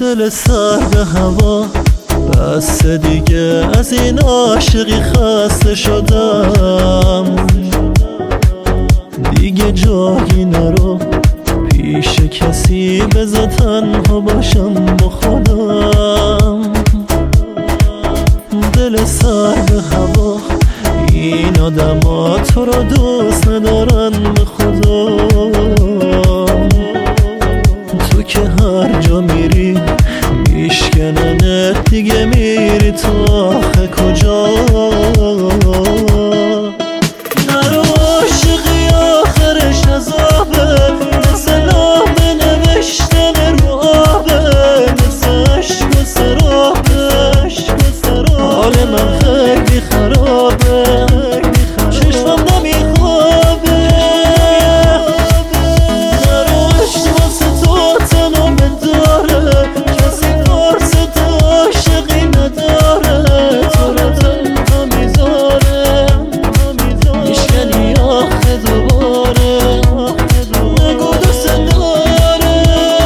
دل سر به هوا بس دیگه، از این عاشقی خسته شدم. دیگه جایی نرو پیش کسی، بذار تنها باشم با خودم. دل سر به هوا، این آدم ها تو رو دوست ندارن به خدا. تو که هر جا میری میشکننت، دیگه میری تو آخه کجا؟ نرو عاشقی آخرش عذابه، مثل نامه نوشتن رو آبه، مثل عشق و سرابه. حال من خیلی خرابه، چشمم نمیخوابه. نرو عشق واسه تو تنامه داره، کسی فرصت عاشقی نداره. تو رو تنها میذاره، میشکنی آخه دوباره. نگو دوست داره.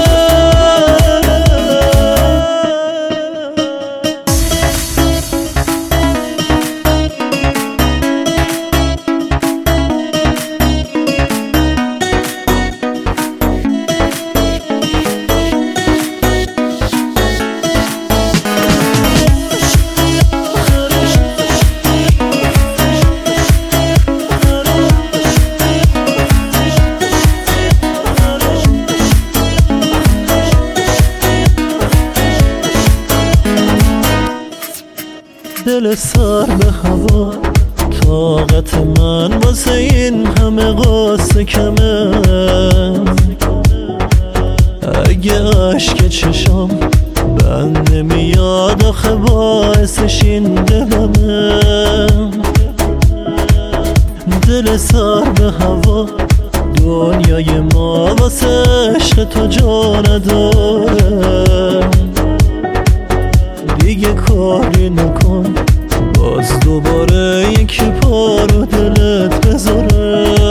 دل سر به هوا، طاقت من واسه این همه قصه کمه. اگه اشک چشام بند نمیاد، آخه باعثش این دلمه. دل سر به هوا، دنیای ما واسه عشق تو جا نداره. دیگه کاری نکن، باز دوباره یکی پا رو دلت بذاره.